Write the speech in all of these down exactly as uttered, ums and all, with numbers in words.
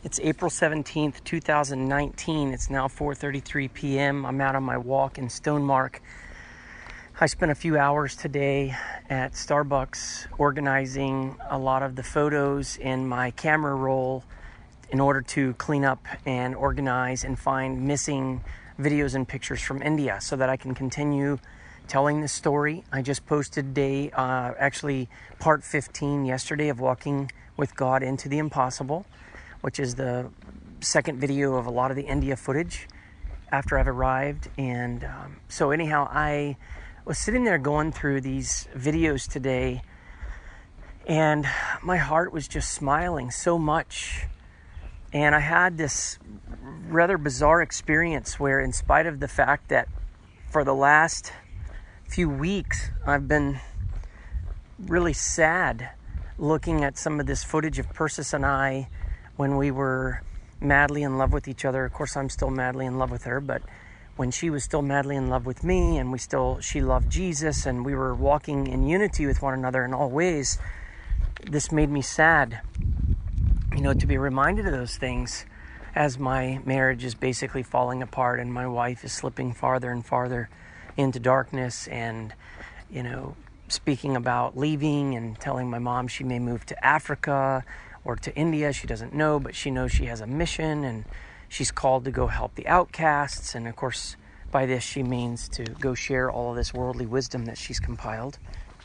It's April seventeenth, two thousand nineteen. It's now four thirty-three p.m. I'm out on my walk in Stonemark. I spent a few hours today at Starbucks organizing a lot of the photos in my camera roll in order to clean up and organize and find missing videos and pictures from India so that I can continue telling the story. I just posted day, uh, actually part fifteen yesterday of Walking with God into the Impossible, which is the second video of a lot of the India footage after I've arrived. And um, so anyhow, I was sitting there going through these videos today, and my heart was just smiling so much. And I had this rather bizarre experience where, in spite of the fact that for the last few weeks I've been really sad looking at some of this footage of Persis and I when we were madly in love with each other. Of course, I'm still madly in love with her, but when she was still madly in love with me, and we still, she loved Jesus, and we were walking in unity with one another in all ways, this made me sad, you know, to be reminded of those things as my marriage is basically falling apart and my wife is slipping farther and farther into darkness, and, you know, speaking about leaving and telling my mom she may move to Africa or to India. She doesn't know, but she knows she has a mission, and she's called to go help the outcasts. And of course, by this she means to go share all of this worldly wisdom that she's compiled.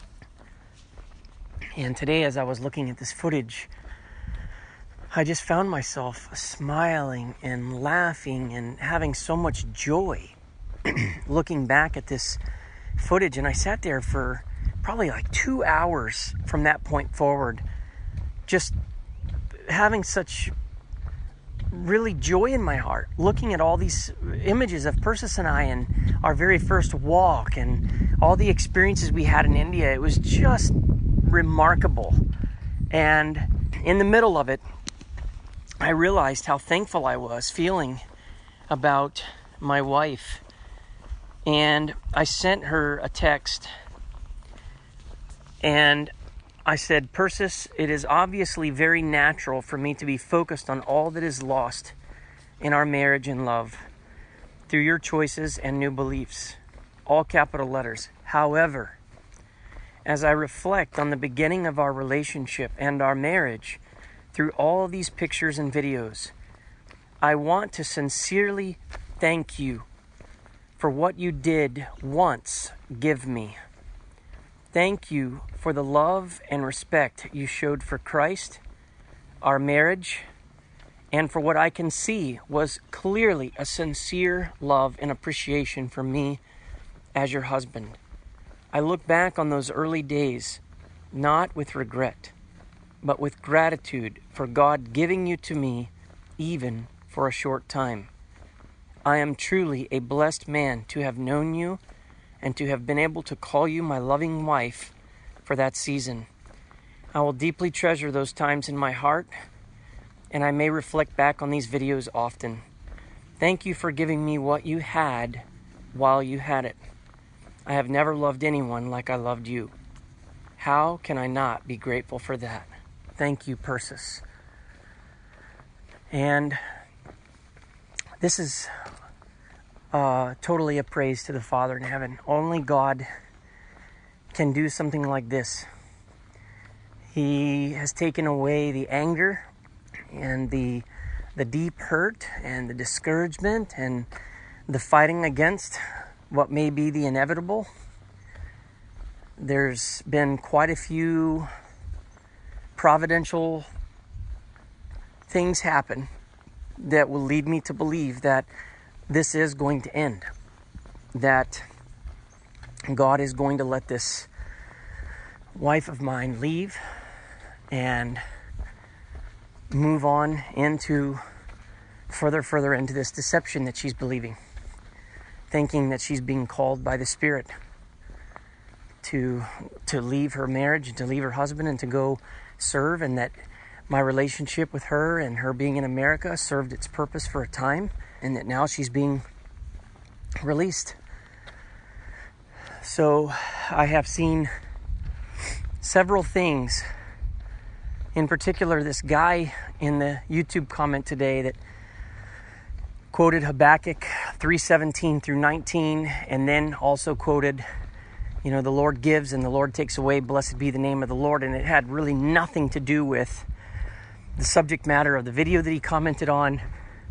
And today, as I was looking at this footage, I just found myself smiling and laughing and having so much joy looking back at this footage. And I sat there for probably like two hours from that point forward, just having such really joy in my heart, looking at all these images of Persis and I and our very first walk and all the experiences we had in India. It was just remarkable. And in the middle of it, I realized how thankful I was feeling about my wife. And I sent her a text, and I said, Persis, it is obviously very natural for me to be focused on all that is lost in our marriage and love through your choices and new beliefs, all capital letters. However, as I reflect on the beginning of our relationship and our marriage through all of these pictures and videos, I want to sincerely thank you for what you did once give me. Thank you for the love and respect you showed for Christ, our marriage, and for what I can see was clearly a sincere love and appreciation for me as your husband. I look back on those early days, not with regret, but with gratitude for God giving you to me, even for a short time. I am truly a blessed man to have known you and to have been able to call you my loving wife for that season. I will deeply treasure those times in my heart, and I may reflect back on these videos often. Thank you for giving me what you had while you had it. I have never loved anyone like I loved you. How can I not be grateful for that? Thank you, Persis. And this is uh, totally a praise to the Father in heaven. Only God can do something like this. He has taken away the anger and the the deep hurt and the discouragement and the fighting against what may be the inevitable. There's been quite a few providential things happen that will lead me to believe that this is going to end, that God is going to let this wife of mine leave and move on into further, further into this deception that she's believing, thinking that she's being called by the Spirit to to leave her marriage and to leave her husband and to go serve, and that my relationship with her and her being in America served its purpose for a time, and that now she's being released. So I have seen several things In particular, this guy in the YouTube comment today that quoted Habakkuk three seventeen through nineteen, and then also quoted, you know, the Lord gives and the Lord takes away, blessed be the name of the Lord. And it had really nothing to do with the subject matter of the video that he commented on.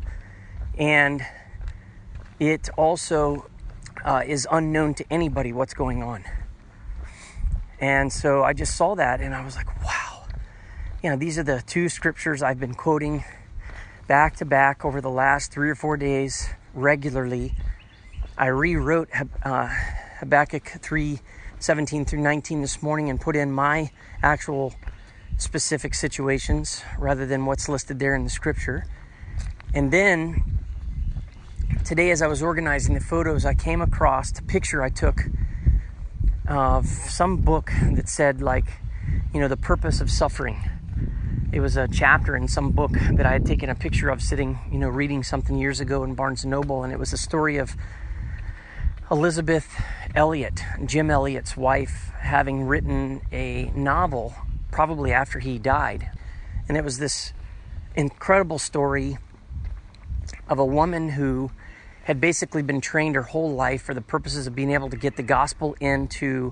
And it also uh, is unknown to anybody what's going on. And so I just saw that and I was like, wow. You know, these are the two scriptures I've been quoting back to back over the last three or four days regularly. I rewrote uh, Habakkuk three seventeen through nineteen this morning and put in my actual specific situations rather than what's listed there in the scripture. And then today, as I was organizing the photos, I came across a picture I took of some book that said, like, you know, the purpose of suffering. It was a chapter in some book that I had taken a picture of sitting, you know, reading something years ago in Barnes and Noble. And it was a story of Elizabeth Elliot, Jim Elliot's wife, having written a novel probably after he died. And it was this incredible story of a woman who had basically been trained her whole life for the purposes of being able to get the gospel into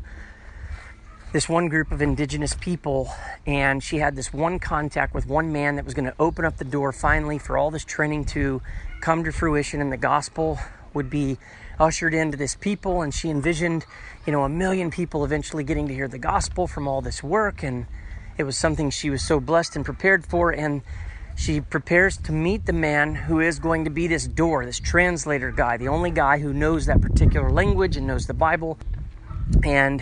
this one group of indigenous people. And she had this one contact with one man that was going to open up the door finally for all this training to come to fruition, and the gospel would be ushered into this people. And she envisioned, you know, a million people eventually getting to hear the gospel from all this work. And it was something she was so blessed and prepared for. And she prepares to meet the man who is going to be this door, this translator guy, the only guy who knows that particular language and knows the Bible. And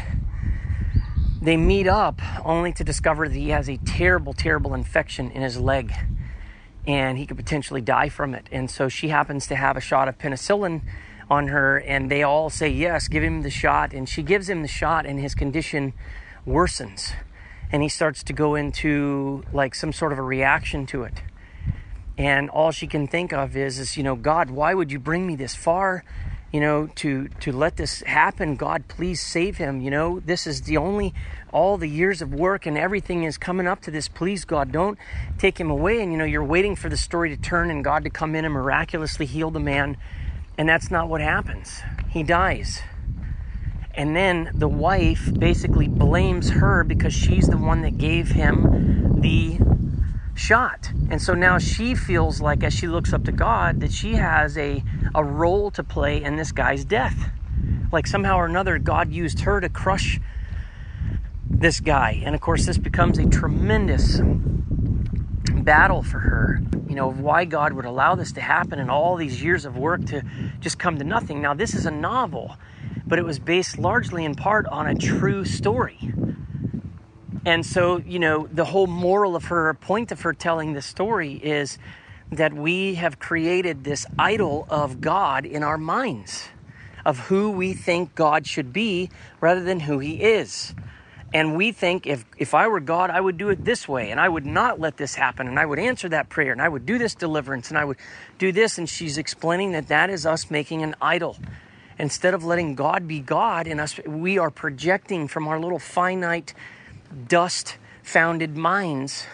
they meet up only to discover that he has a terrible, terrible infection in his leg, and he could potentially die from it. And so she happens to have a shot of penicillin on her, and they all say, yes, give him the shot. And she gives him the shot, and his condition worsens. And he starts to go into like some sort of a reaction to it. And all she can think of is, is, you know, God, why would you bring me this far, you know, to, to let this happen? God, please save him. You know, this is the only, all the years of work and everything is coming up to this. Please, God, don't take him away. And, you know, you're waiting for the story to turn and God to come in and miraculously heal the man. And that's not what happens. He dies. And then the wife basically blames her because she's the one that gave him the shot. And so now she feels like, as she looks up to God, that she has a, a role to play in this guy's death. Like somehow or another, God used her to crush this guy. And of course, this becomes a tremendous battle for her, you know, of why God would allow this to happen and all these years of work to just come to nothing. Now, this is a novel, but it was based largely in part on a true story. And so, you know, the whole moral of her, point of her telling this story is that we have created this idol of God in our minds, of who we think God should be rather than who he is. And we think, if, if I were God, I would do it this way, and I would not let this happen, and I would answer that prayer, and I would do this deliverance, and I would do this. And she's explaining that that is us making an idol. Instead of letting God be God, and us, we are projecting from our little finite, dust-founded minds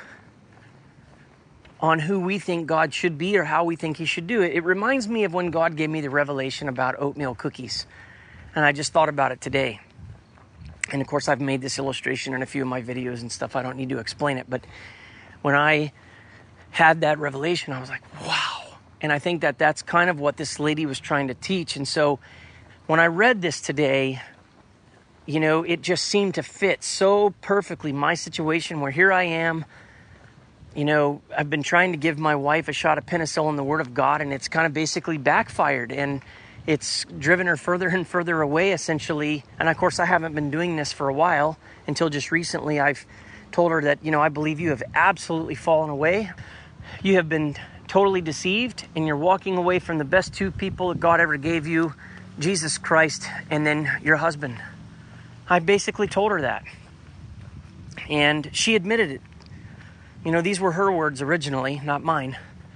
on who we think God should be or how we think he should do it. It reminds me of when God gave me the revelation about oatmeal cookies. And I just thought about it today. And of course, I've made this illustration in a few of my videos and stuff. I don't need to explain it. But when I had that revelation, I was like, wow. And I think that that's kind of what this lady was trying to teach. And so when I read this today, you know, it just seemed to fit so perfectly my situation where here I am. You know, I've been trying to give my wife a shot of penicillin, the Word of God, and it's kind of basically backfired. And it's driven her further and further away, essentially. And of course, I haven't been doing this for a while until just recently. I've told her that, you know, I believe you have absolutely fallen away. You have been totally deceived, and you're walking away from the best two people that God ever gave you, Jesus Christ, and then your husband. I basically told her that. And she admitted it. You know, these were her words originally, not mine.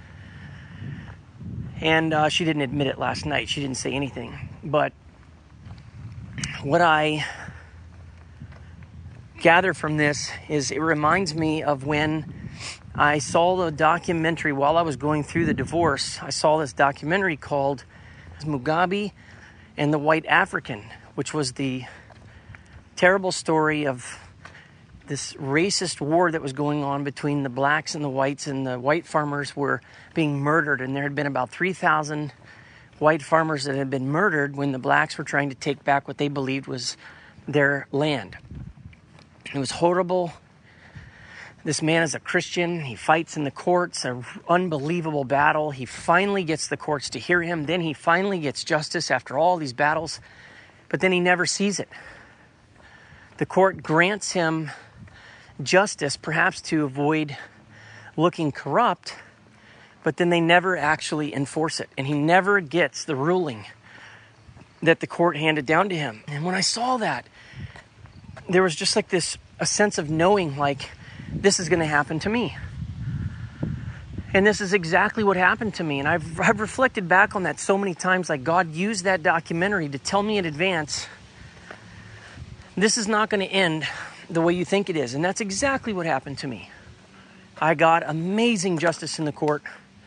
And uh, she didn't admit it last night. She didn't say anything. But what I gather from this is it reminds me of when I saw the documentary while I was going through the divorce. I saw this documentary called Mugabe and the White African, which was the terrible story of this racist war that was going on between the blacks and the whites, and the white farmers were being murdered. And there had been about three thousand white farmers that had been murdered when the blacks were trying to take back what they believed was their land. It was horrible. This man is a Christian. He fights in the courts, an unbelievable battle. He finally gets the courts to hear him. Then he finally gets justice after all these battles, but then he never sees it. The court grants him justice, perhaps to avoid looking corrupt, but then they never actually enforce it. And he never gets the ruling that the court handed down to him. And when I saw that, there was just like this, a sense of knowing, like, this is going to happen to me. And this is exactly what happened to me. And I've, I've reflected back on that so many times, like God used that documentary to tell me in advance, this is not going to end the way you think it is. And that's exactly what happened to me. I got amazing justice in the court,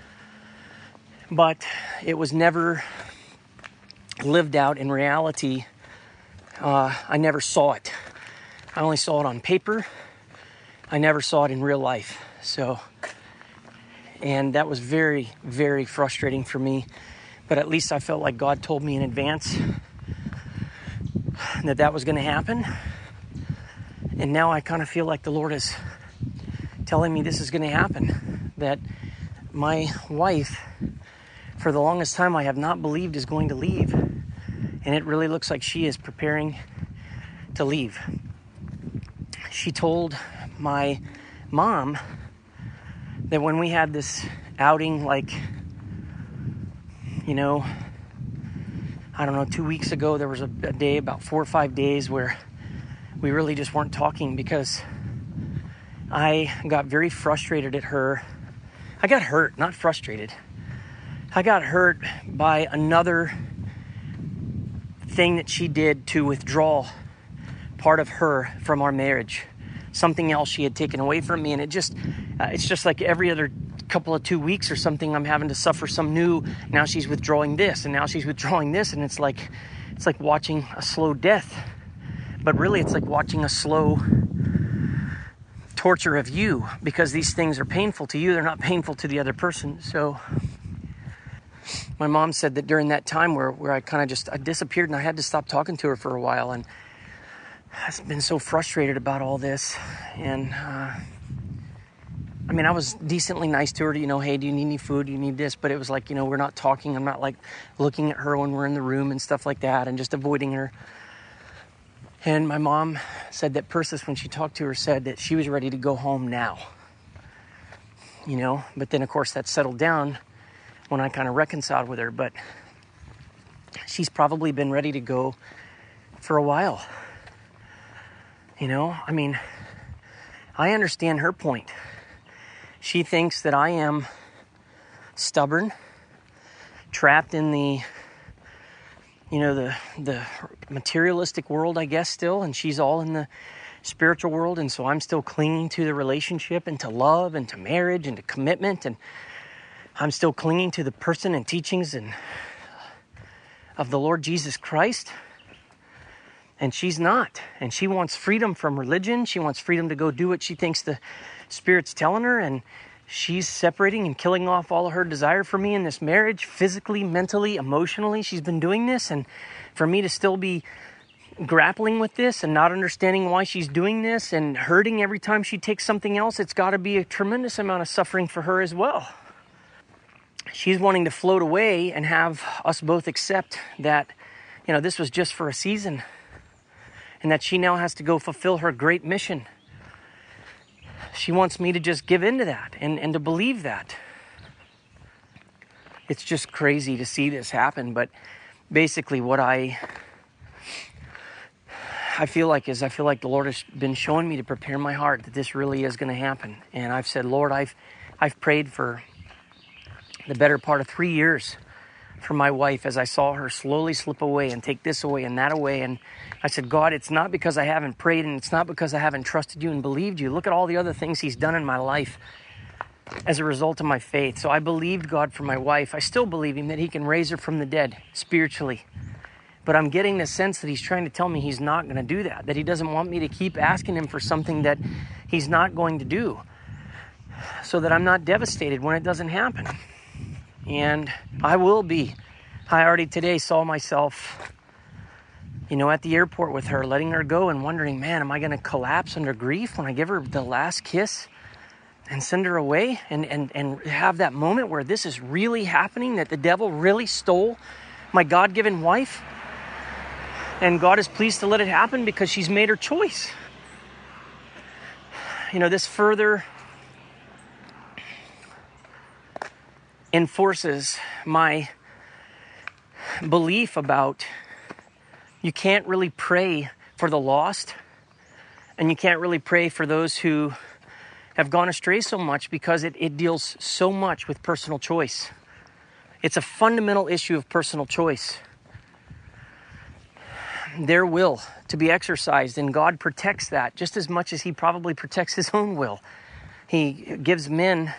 but it was never lived out in reality. Uh, I never saw it. I only saw it on paper. I never saw it in real life. So, and that was very, very frustrating for me. But at least I felt like God told me in advance that that was going to happen. And now I kind of feel like the Lord is telling me this is going to happen. That my wife, for the longest time, I have not believed is going to leave. And it really looks like she is preparing to leave. She told my mom that when we had this outing, like, you know, I don't know, two weeks ago, there was a, a day, about four or five days where we really just weren't talking because I got very frustrated at her. I got hurt, not frustrated. I got hurt by another thing that she did to withdraw part of her from our marriage. Something else she had taken away from me. And it just, uh, it's just like every other couple of two weeks or something, I'm having to suffer some new, now she's withdrawing this, and now she's withdrawing this. And it's like, it's like watching a slow death. But really, it's like watching a slow torture of you, because these things are painful to you. They're not painful to the other person. So my mom said that during that time where, where I kind of just, I disappeared and I had to stop talking to her for a while. And I've been so frustrated about all this. And, uh, I mean, I was decently nice to her, you know, hey, do you need any food? Do you need this? But it was like, you know, we're not talking. I'm not like looking at her when we're in the room and stuff like that, and just avoiding her. And my mom said that Persis, when she talked to her, said that she was ready to go home now. You know, but then of course that settled down when I kind of reconciled with her. But she's probably been ready to go for a while. You know, I mean, I understand her point. She thinks that I am stubborn, trapped in the, you know, the the materialistic world, I guess, still, and she's all in the spiritual world, and so I'm still clinging to the relationship and to love and to marriage and to commitment, and I'm still clinging to the person and teachings and of the Lord Jesus Christ. And she's not. And she wants freedom from religion. She wants freedom to go do what she thinks the Spirit's telling her. And she's separating and killing off all of her desire for me in this marriage, physically, mentally, emotionally. She's been doing this. And for me to still be grappling with this and not understanding why she's doing this and hurting every time she takes something else, it's got to be a tremendous amount of suffering for her as well. She's wanting to float away and have us both accept that, you know, this was just for a season. And that she now has to go fulfill her great mission. She wants me to just give in to that and, and to believe that. It's just crazy to see this happen. But basically what I I feel like is I feel like the Lord has been showing me to prepare my heart that this really is going to happen. And I've said, Lord, I've I've prayed for the better part of three years for my wife as I saw her slowly slip away and take this away and that away. And I said, God, it's not because I haven't prayed, and it's not because I haven't trusted you and believed you. Look at all the other things he's done in my life as a result of my faith. So I believed God for my wife. I still believe him that he can raise her from the dead spiritually. But I'm getting the sense that he's trying to tell me he's not going to do that, that he doesn't want me to keep asking him for something that he's not going to do, so that I'm not devastated when it doesn't happen. And I will be. I already today saw myself, you know, at the airport with her, letting her go and wondering, man, am I going to collapse under grief when I give her the last kiss and send her away, and, and, and have that moment where this is really happening, that the devil really stole my God-given wife, and God is pleased to let it happen because she's made her choice. You know, this further enforces my belief about you can't really pray for the lost, and you can't really pray for those who have gone astray so much, because it, it deals so much with personal choice. It's a fundamental issue of personal choice. Their will to be exercised, and God protects that just as much as he probably protects his own will. He gives men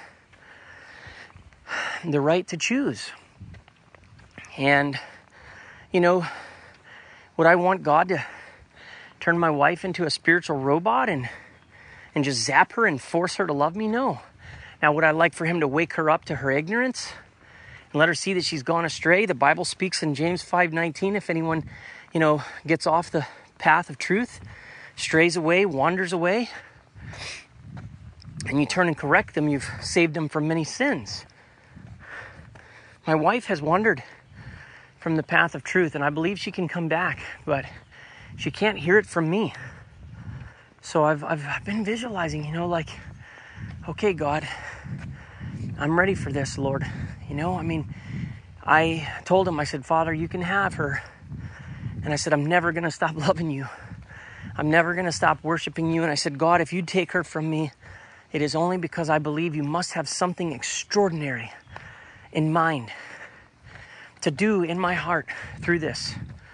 the right to choose. And, you know, would I want God to turn my wife into a spiritual robot and and just zap her and force her to love me? No. Now, would I like for him to wake her up to her ignorance and let her see that she's gone astray? The Bible speaks in James five nineteen, if anyone, you know, gets off the path of truth, strays away, wanders away, and you turn and correct them, you've saved them from many sins. My wife has wandered from the path of truth, and I believe she can come back, but she can't hear it from me. So I've, I've I've been visualizing, you know, like, okay, God, I'm ready for this, Lord. You know, I mean, I told him, I said, Father, you can have her. And I said, I'm never going to stop loving you. I'm never going to stop worshiping you. And I said, God, if you take her from me, it is only because I believe you must have something extraordinary in mind to do in my heart through this.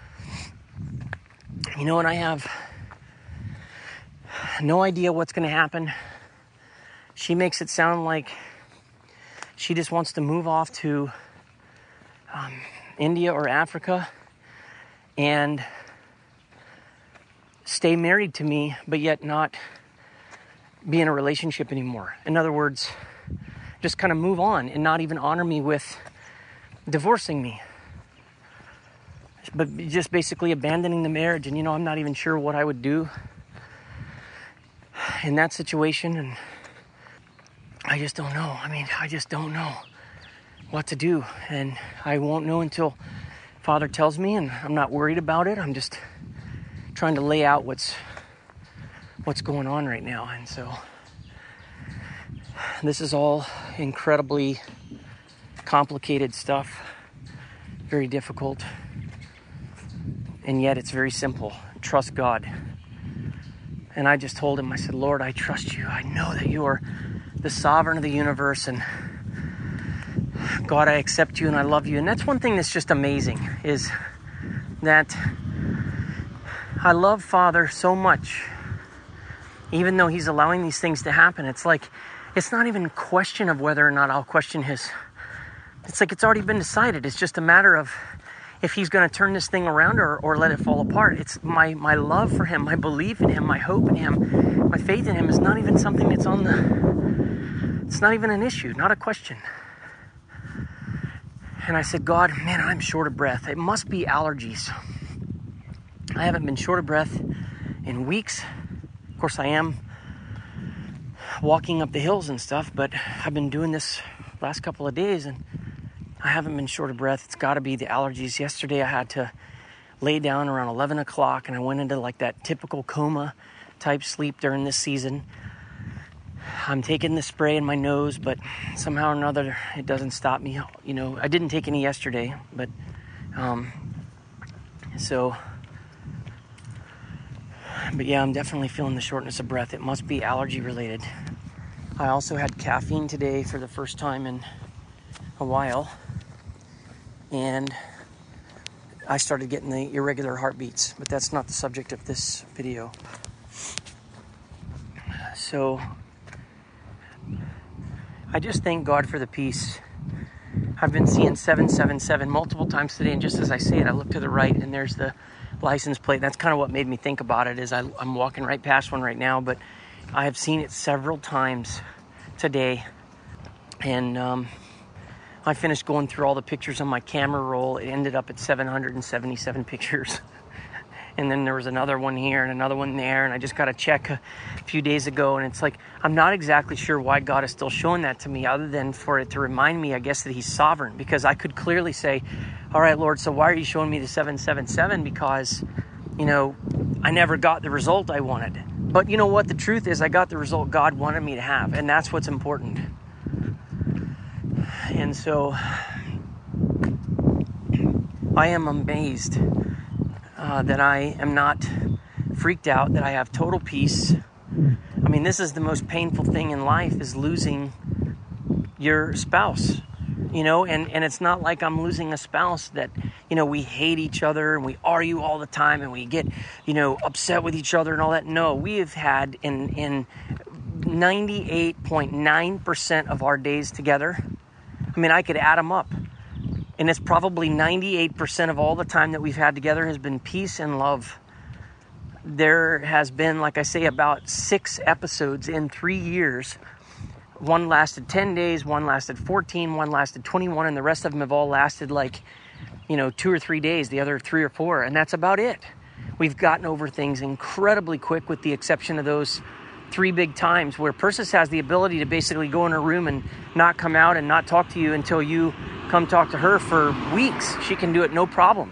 You know, and I have no idea what's going to happen. She makes it sound like she just wants to move off to um, India or Africa and stay married to me, but yet not be in a relationship anymore. In other words, just kind of move on and not even honor me with divorcing me, but just basically abandoning the marriage. And, you know, I'm not even sure what I would do in that situation. And I just don't know. I mean, I just don't know what to do. And I won't know until Father tells me, and I'm not worried about it. I'm just trying to lay out what's what's going on right now. And so this is all incredibly complicated stuff, very difficult, and yet it's very simple. Trust God. And I just told him, I said, Lord, I trust you. I know that you are the sovereign of the universe, and God, I accept you and I love you. And that's one thing that's just amazing, is that I love Father so much, even though he's allowing these things to happen. It's like, it's not even a question of whether or not I'll question his. It's like it's already been decided. It's just a matter of if he's going to turn this thing around or, or let it fall apart. It's my, my love for him, my belief in him, my hope in him, my faith in him is not even something that's on the, it's not even an issue, not a question. And I said, God, man, I'm short of breath. It must be allergies. I haven't been short of breath in weeks. Of course, I am walking up the hills and stuff, but I've been doing this last couple of days and I haven't been short of breath. It's got to be the allergies. Yesterday I had to lay down around eleven o'clock and I went into like that typical coma type sleep during this season. I'm taking the spray in my nose, but somehow or another it doesn't stop me. You know, I didn't take any yesterday, but um, so, but yeah, I'm definitely feeling the shortness of breath. It must be allergy related. I also had caffeine today for the first time in a while. and I started getting the irregular heartbeats, but that's not the subject of this video. So I just thank God for the peace. I've been seeing seven seven seven multiple times today, and just as I say it, I look to the right and there's the license plate. That's kind of what made me think about it. Is I, I'm walking right past one right now, but I have seen it several times today. And um, I finished going through all the pictures on my camera roll. It ended up at seven hundred seventy-seven pictures. And then there was another one here and another one there. And I just got a check a few days ago. And it's like, I'm not exactly sure why God is still showing that to me, other than for it to remind me, I guess, that he's sovereign. Because I could clearly say, all right, Lord, so why are you showing me the seven seven seven? Because, you know, I never got the result I wanted. But you know what? The truth is I got the result God wanted me to have. And that's what's important. And so I am amazed uh, that I am not freaked out, that I have total peace. I mean, this is the most painful thing in life, is losing your spouse, you know, and, and it's not like I'm losing a spouse that, you know, we hate each other and we argue all the time and we get, you know, upset with each other and all that. No, we have had in, in ninety-eight point nine percent of our days together, I mean, I could add them up. And it's probably ninety-eight percent of all the time that we've had together has been peace and love. There has been, like I say, about six episodes in three years. One lasted ten days, one lasted fourteen, one lasted twenty-one, and the rest of them have all lasted like, you know, two or three days, the other three or four, and that's about it. We've gotten over things incredibly quick, with the exception of those three big times where Persis has the ability to basically go in her room and not come out and not talk to you until you come talk to her for weeks. She can do it no problem.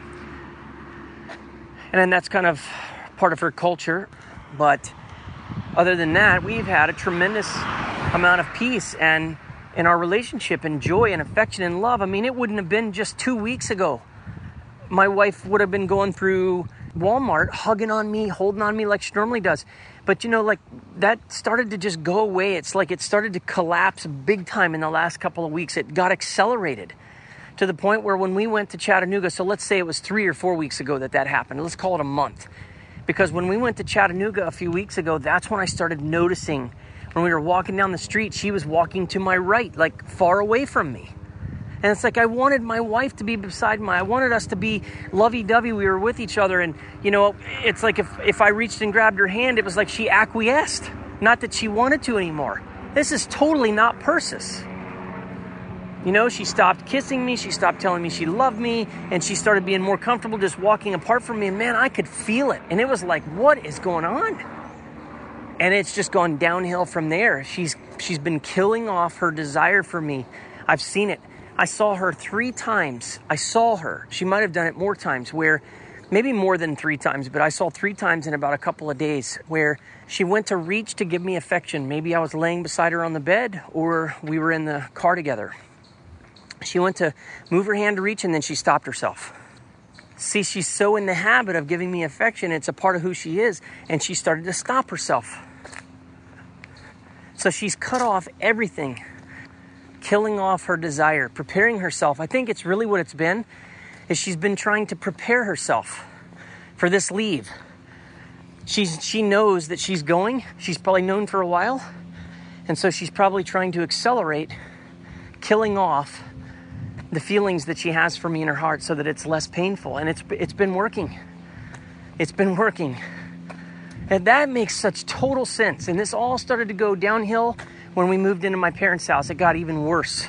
And then that's kind of part of her culture. But other than that, we've had a tremendous amount of peace and in our relationship and joy and affection and love. I mean, it wouldn't have been just two weeks ago. My wife would have been going through Walmart, hugging on me, holding on me like she normally does. But, you know, like that started to just go away. It's like it started to collapse big time in the last couple of weeks. It got accelerated to the point where when we went to Chattanooga, so let's say it was three or four weeks ago that that happened. Let's call it a month. Because when we went to Chattanooga a few weeks ago, that's when I started noticing when we were walking down the street, she was walking to my right, like far away from me. And it's like I wanted my wife to be beside me. I wanted us to be lovey-dovey. We were with each other. And, you know, it's like if, if I reached and grabbed her hand, it was like she acquiesced. Not that she wanted to anymore. This is totally not Persis. You know, she stopped kissing me. She stopped telling me she loved me. And she started being more comfortable just walking apart from me. And, man, I could feel it. And it was like, what is going on? And it's just gone downhill from there. She's she's been killing off her desire for me. I've seen it. I saw her three times. I saw her. She might have done it more times, where maybe more than three times, but I saw three times in about a couple of days where she went to reach to give me affection. Maybe I was laying beside her on the bed or we were in the car together. She went to move her hand to reach and then she stopped herself. See, she's so in the habit of giving me affection. It's a part of who she is. And she started to stop herself. So she's cut off everything. Killing off her desire, preparing herself. I think it's really what it's been, is she's been trying to prepare herself for this leave. She's she knows that she's going. She's probably known for a while. And so she's probably trying to accelerate killing off the feelings that she has for me in her heart so that it's less painful. And it's it's been working. It's been working. And that makes such total sense. And this all started to go downhill when we moved into my parents' house. It got even worse.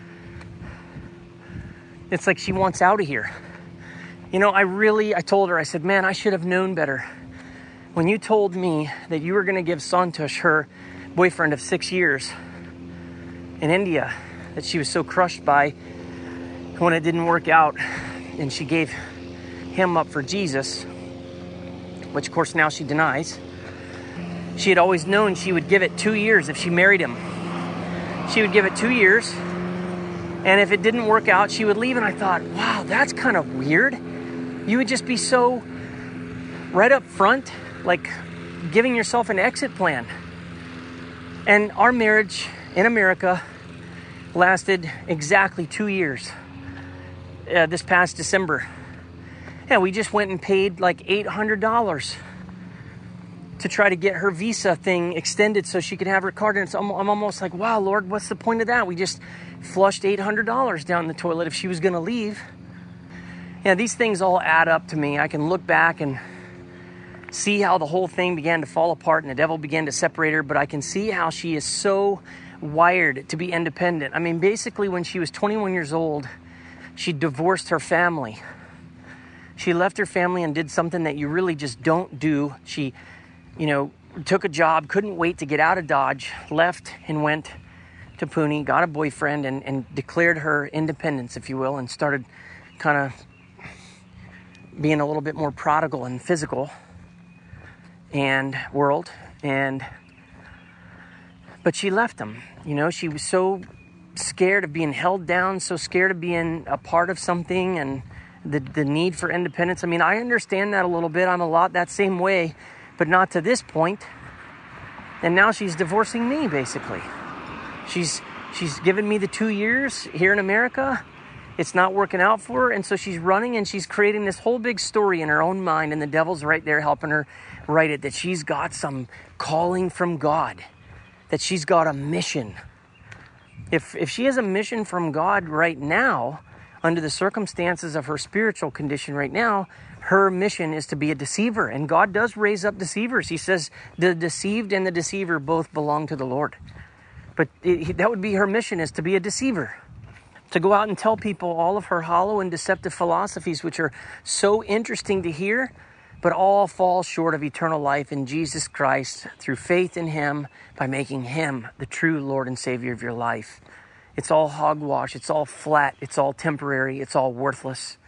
It's like she wants out of here. You know, I really, I told her, I said, man, I should have known better. When you told me that you were going to give Santosh her boyfriend of six years in India, that she was so crushed by when it didn't work out, and she gave him up for Jesus, which of course now she denies. She had always known she would give it two years if she married him. She would give it two years, and if it didn't work out, she would leave. And I thought, wow, that's kind of weird. You would just be so right up front, like giving yourself an exit plan. And our marriage in America lasted exactly two years. uh, this past December. Yeah, we just went and paid like eight hundred dollars to try to get her visa thing extended so she could have her card. And it's, I'm, I'm almost like, wow, Lord, what's the point of that? We just flushed eight hundred dollars down the toilet if she was going to leave. Yeah, these things all add up to me. I can look back and see how the whole thing began to fall apart and the devil began to separate her, but I can see how she is so wired to be independent. I mean, basically when she was twenty-one years old, she divorced her family. She left her family and did something that you really just don't do. She, you know, took a job, couldn't wait to get out of Dodge, left and went to Pune, got a boyfriend, and, and declared her independence, if you will, and started kind of being a little bit more prodigal and physical and world. And but she left him. You know, she was so scared of being held down, so scared of being a part of something, and the the need for independence. I mean, I understand that a little bit. I'm a lot that same way, but not to this point. And now she's divorcing me, basically. She's she's given me the two years here in America. It's not working out for her, and so she's running and she's creating this whole big story in her own mind, and the devil's right there helping her write it, that she's got some calling from God, that she's got a mission. If if she has a mission from God right now, under the circumstances of her spiritual condition right now, her mission is to be a deceiver. And God does raise up deceivers. He says the deceived and the deceiver both belong to the Lord. But it, that would be her mission, is to be a deceiver. To go out and tell people all of her hollow and deceptive philosophies, which are so interesting to hear, but all fall short of eternal life in Jesus Christ through faith in Him, by making Him the true Lord and Savior of your life. It's all hogwash. It's all flat. It's all temporary. It's all worthless.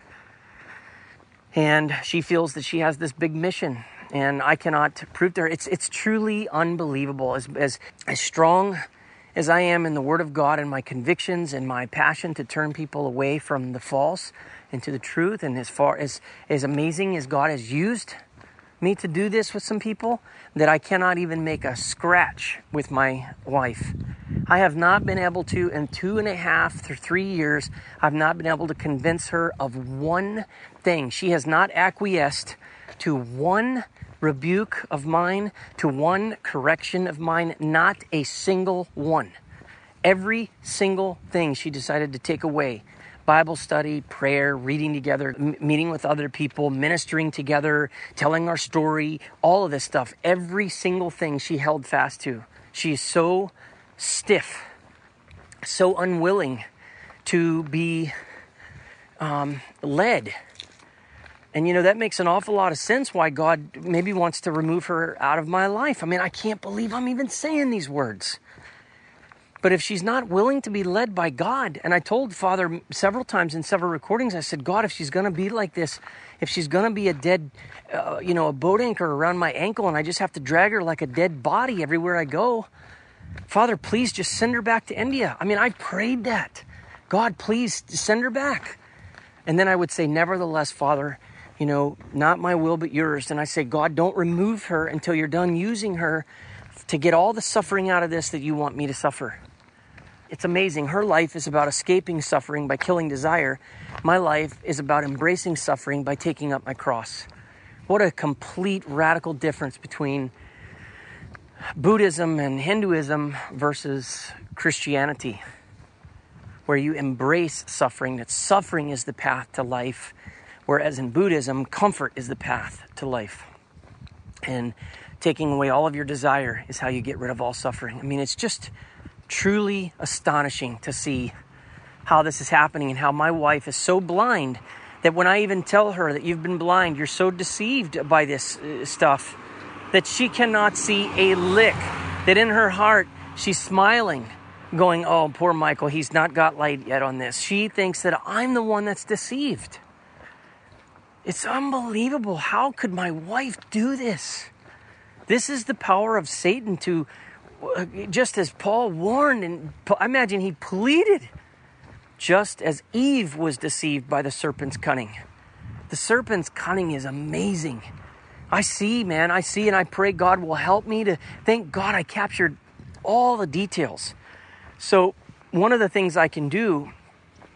And she feels that she has this big mission, and I cannot prove to her. It's it's truly unbelievable. As as as strong as I am in the Word of God and my convictions and my passion to turn people away from the false and to the truth, and as far as as amazing as God has used me to do this with some people, that I cannot even make a scratch with my wife. I have not been able to, in two and a half to three years, I've not been able to convince her of one thing. She has not acquiesced to one rebuke of mine, to one correction of mine, not a single one. Every single thing she decided to take away. Bible study, prayer, reading together, m- meeting with other people, ministering together, telling our story, all of this stuff. Every single thing she held fast to. She is so stiff, so unwilling to be um, led. And, you know, that makes an awful lot of sense why God maybe wants to remove her out of my life. I mean, I can't believe I'm even saying these words. But if she's not willing to be led by God, and I told Father several times in several recordings, I said, God, if she's going to be like this, if she's going to be a dead, uh, you know, a boat anchor around my ankle, and I just have to drag her like a dead body everywhere I go, Father, please just send her back to India. I mean, I prayed that. God, please send her back. And then I would say, nevertheless, Father, you know, not my will but yours. And I say, God, don't remove her until you're done using her to get all the suffering out of this that you want me to suffer. It's amazing. Her life is about escaping suffering by killing desire. My life is about embracing suffering by taking up my cross. What a complete radical difference between Buddhism and Hinduism versus Christianity, where you embrace suffering, that suffering is the path to life, whereas in Buddhism, comfort is the path to life. And taking away all of your desire is how you get rid of all suffering. I mean, it's just truly astonishing to see how this is happening and how my wife is so blind that when I even tell her that you've been blind, you're so deceived by this uh, stuff, that she cannot see a lick, that in her heart she's smiling, going, oh, poor Michael, he's not got light yet on this. She thinks that I'm the one that's deceived. It's unbelievable. How could my wife do this? This is the power of Satan to, just as Paul warned, and I imagine he pleaded, just as Eve was deceived by the serpent's cunning. The serpent's cunning is amazing. I see, man, I see, and I pray God will help me to, thank God I captured all the details. So one of the things I can do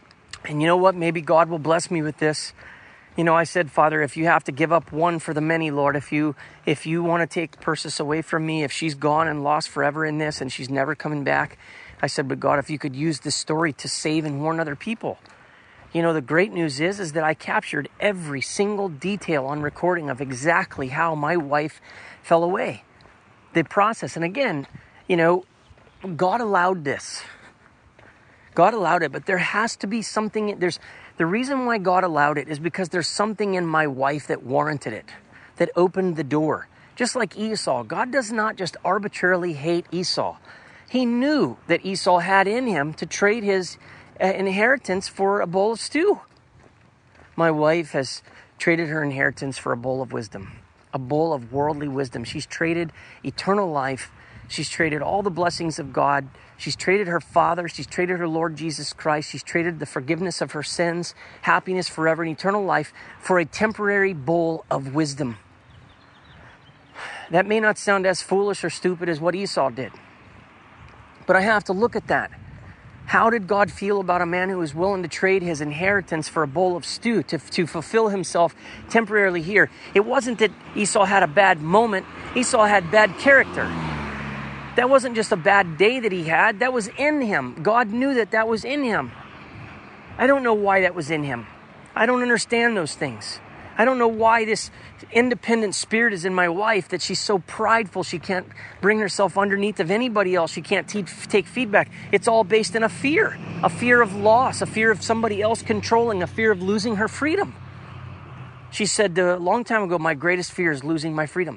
And you know what? Maybe God will bless me with this. You know, I said, Father, if you have to give up one for the many, Lord, if you if you want to take Persis away from me, if she's gone and lost forever in this and she's never coming back, I said, but God, if you could use this story to save and warn other people. You know, the great news is, is that I captured every single detail on recording of exactly how my wife fell away. The process. And again, you know, God allowed this. God allowed it, but there has to be something. There's the reason why God allowed it is because there's something in my wife that warranted it, that opened the door. Just like Esau, God does not just arbitrarily hate Esau. He knew that Esau had in him to trade his uh, inheritance for a bowl of stew. My wife has traded her inheritance for a bowl of wisdom, a bowl of worldly wisdom. She's traded eternal life. She's traded all the blessings of God. She's traded her Father. She's traded her Lord Jesus Christ. She's traded the forgiveness of her sins, happiness forever, and eternal life for a temporary bowl of wisdom. That may not sound as foolish or stupid as what Esau did, but I have to look at that. How did God feel about a man who was willing to trade his inheritance for a bowl of stew to, to fulfill himself temporarily here? It wasn't that Esau had a bad moment. Esau had bad character. That wasn't just a bad day that he had. That was in him. God knew that that was in him. I don't know why that was in him. I don't understand those things. I don't know why this independent spirit is in my wife, that she's so prideful she can't bring herself underneath of anybody else. She can't te- take feedback. It's all based in a fear, a fear of loss, a fear of somebody else controlling, a fear of losing her freedom. She said a long time ago, my greatest fear is losing my freedom.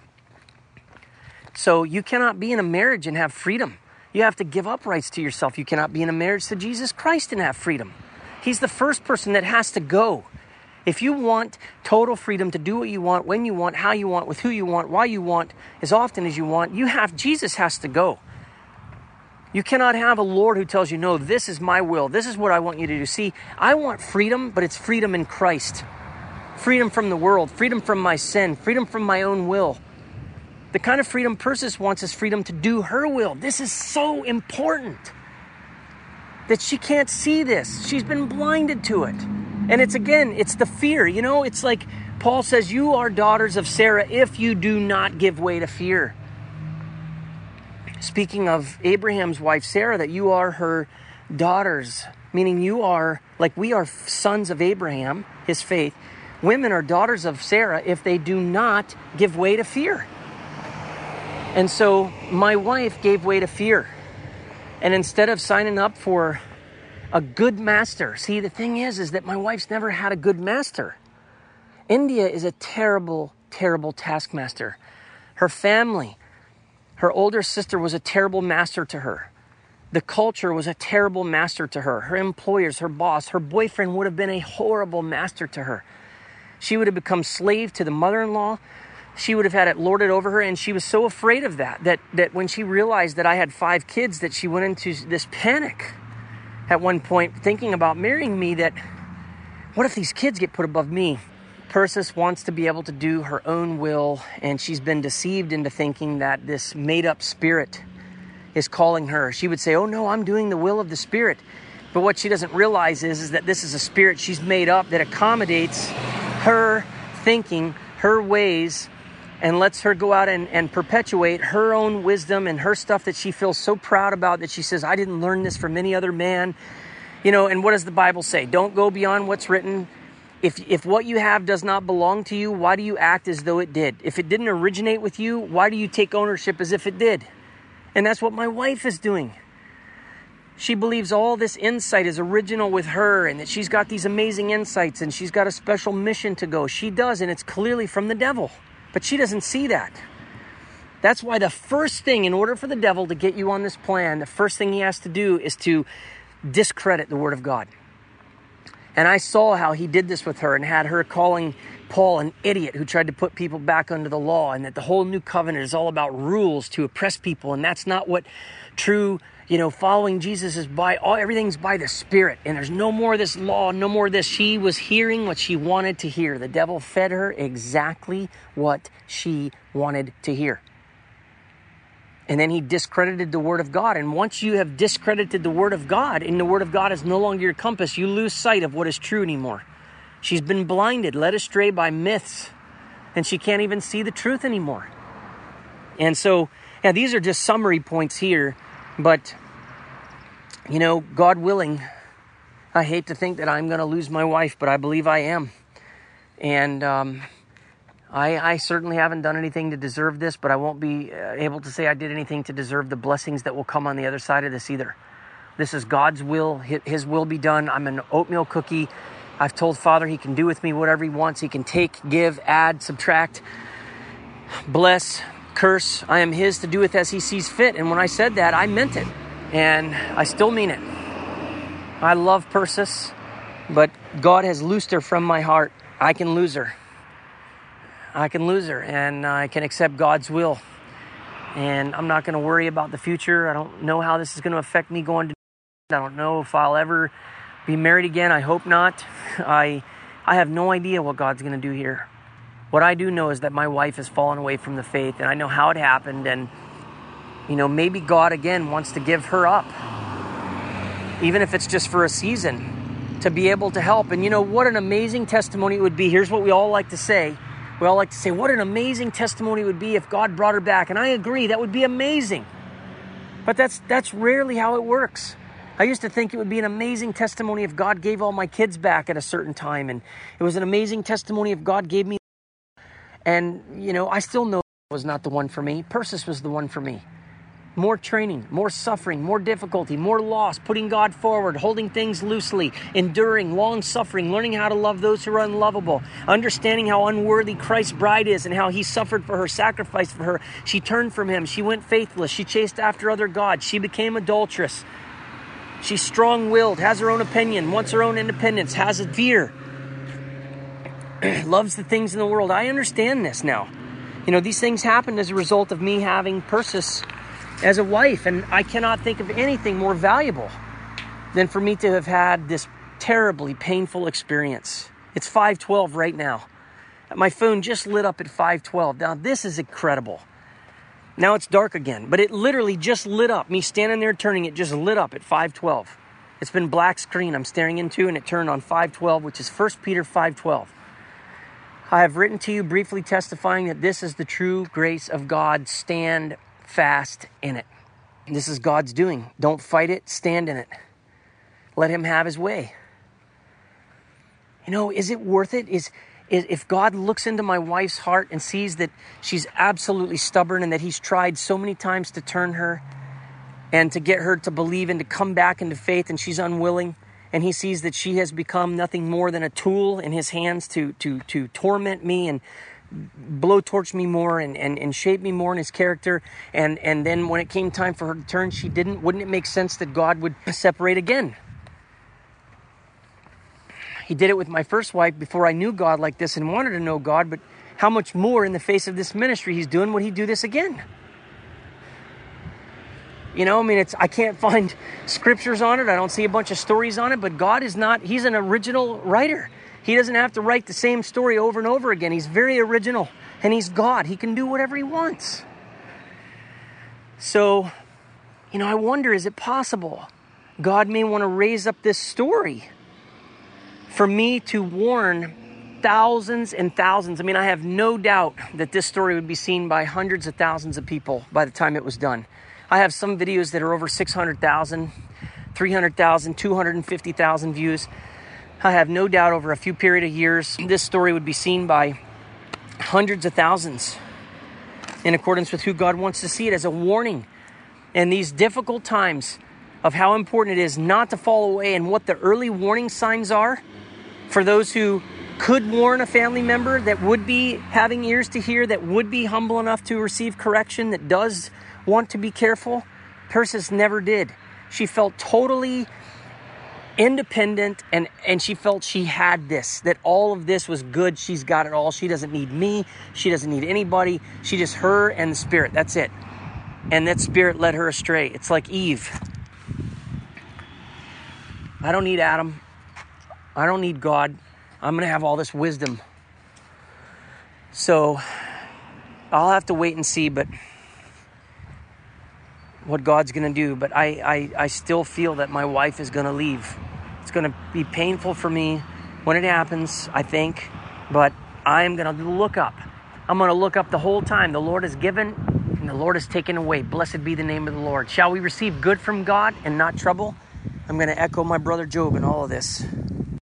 So you cannot be in a marriage and have freedom. You have to give up rights to yourself. You cannot be in a marriage to Jesus Christ and have freedom. He's the first person that has to go. If you want total freedom to do what you want, when you want, how you want, with who you want, why you want, as often as you want, you have, Jesus has to go. You cannot have a Lord who tells you, no, this is my will. This is what I want you to do. See, I want freedom, but it's freedom in Christ. Freedom from the world, freedom from my sin, freedom from my own will. The kind of freedom Persis wants is freedom to do her will. This is so important that she can't see this. She's been blinded to it. And it's, again, it's the fear. You know, it's like Paul says, you are daughters of Sarah if you do not give way to fear. Speaking of Abraham's wife, Sarah, that you are her daughters, meaning you are, like we are sons of Abraham, his faith. Women are daughters of Sarah if they do not give way to fear. And so my wife gave way to fear. And instead of signing up for a good master. See, the thing is, is that my wife's never had a good master. India is a terrible, terrible taskmaster. Her family, her older sister was a terrible master to her. The culture was a terrible master to her. Her employers, her boss, her boyfriend would have been a horrible master to her. She would have become slave to the mother-in-law. She would have had it lorded over her, and she was so afraid of that, that, that when she realized that I had five kids, that she went into this panic at one point, thinking about marrying me, that what if these kids get put above me? Persis wants to be able to do her own will, and she's been deceived into thinking that this made-up spirit is calling her. She would say, oh no, I'm doing the will of the Spirit. But what she doesn't realize is, is that this is a spirit she's made up that accommodates her thinking, her ways, and lets her go out and, and perpetuate her own wisdom and her stuff that she feels so proud about, that she says, I didn't learn this from any other man. You know, and what does the Bible say? Don't go beyond what's written. If if what you have does not belong to you, why do you act as though it did? If it didn't originate with you, why do you take ownership as if it did? And that's what my wife is doing. She believes all this insight is original with her, and that she's got these amazing insights, and she's got a special mission to go. She does, and it's clearly from the devil. But she doesn't see that. That's why the first thing, in order for the devil to get you on this plan, the first thing he has to do is to discredit the Word of God. And I saw how he did this with her, and had her calling Paul an idiot who tried to put people back under the law, and that the whole new covenant is all about rules to oppress people. And that's not what true, you know, following Jesus is by. All everything's by the Spirit. And there's no more of this law, no more of this. She was hearing what she wanted to hear. The devil fed her exactly what she wanted to hear. And then he discredited the word of God. And once you have discredited the word of God, and the word of God is no longer your compass, you lose sight of what is true anymore. She's been blinded, led astray by myths, and she can't even see the truth anymore. And so, yeah, these are just summary points here. But, you know, God willing, I hate to think that I'm going to lose my wife, but I believe I am. And um, I, I certainly haven't done anything to deserve this, but I won't be able to say I did anything to deserve the blessings that will come on the other side of this either. This is God's will. His will be done. I'm an oatmeal cookie. I've told Father he can do with me whatever he wants. He can take, give, add, subtract, bless, curse. I am his to do with as he sees fit. And when I said that, I meant it. And I still mean it. I love Persis, but God has loosed her from my heart. I can lose her. I can lose her, and I can accept God's will. And I'm not going to worry about the future. I don't know how this is going to affect me going to... I don't know if I'll ever be married again. I hope not. I I have no idea what God's going to do here. What I do know is that my wife has fallen away from the faith, and I know how it happened. And, you know, maybe God, again, wants to give her up, even if it's just for a season, to be able to help. And, you know, what an amazing testimony it would be. Here's what we all like to say. We all like to say, what an amazing testimony it would be if God brought her back. And I agree, that would be amazing. But that's that's rarely how it works. I used to think it would be an amazing testimony if God gave all my kids back at a certain time. And it was an amazing testimony if God gave me. And, you know, I still know it was not the one for me. Persis was the one for me. More training, more suffering, more difficulty, more loss, putting God forward, holding things loosely, enduring, long-suffering, learning how to love those who are unlovable, understanding how unworthy Christ's bride is and how he suffered for her, sacrificed for her. She turned from him. She went faithless. She chased after other gods. She became adulterous. She's strong-willed, has her own opinion, wants her own independence, has a fear, loves the things in the world. I understand this now. You know, these things happened as a result of me having Persis as a wife, and I cannot think of anything more valuable than for me to have had this terribly painful experience. It's five twelve right now. My phone just lit up at five twelve. Now, this is incredible. Now it's dark again, but it literally just lit up. Me standing there turning, it just lit up at five twelve. It's been black screen I'm staring into, and it turned on five twelve, which is First Peter five twelve. I have written to you briefly testifying that this is the true grace of God. Stand fast in it. This is God's doing. Don't fight it. Stand in it. Let him have his way. You know, is it worth it? Is, is if God looks into my wife's heart and sees that she's absolutely stubborn and that he's tried so many times to turn her and to get her to believe and to come back into faith, and she's unwilling, and he sees that she has become nothing more than a tool in his hands to to to torment me and blowtorch me more and, and, and shape me more in his character. And, and then when it came time for her to turn, she didn't. Wouldn't it make sense that God would separate again? He did it with my first wife before I knew God like this and wanted to know God. But how much more in the face of this ministry he's doing would he do this again? You know, I mean, it's I can't find scriptures on it. I don't see a bunch of stories on it. But God is not, he's an original writer. He doesn't have to write the same story over and over again. He's very original, and he's God. He can do whatever he wants. So, you know, I wonder, is it possible God may want to raise up this story for me to warn thousands and thousands? I mean, I have no doubt that this story would be seen by hundreds of thousands of people by the time it was done. I have some videos that are over six hundred thousand, three hundred thousand, two hundred fifty thousand views. I have no doubt over a few period of years, this story would be seen by hundreds of thousands in accordance with who God wants to see it, as a warning in these difficult times of how important it is not to fall away, and what the early warning signs are for those who could warn a family member that would be having ears to hear, that would be humble enough to receive correction, that does want to be careful. Persis never did. She felt totally independent, and, and she felt she had this, that all of this was good. She's got it all. She doesn't need me. She doesn't need anybody. She just her and the Spirit. That's it. And that Spirit led her astray. It's like Eve. I don't need Adam. I don't need God. I'm going to have all this wisdom. So I'll have to wait and see, but what God's going to do. But I, I, I still feel that my wife is going to leave. It's going to be painful for me when it happens, I think. But I'm going to look up. I'm going to look up the whole time. The Lord has given and the Lord has taken away. Blessed be the name of the Lord. Shall we receive good from God and not trouble? I'm going to echo my brother Job in all of this.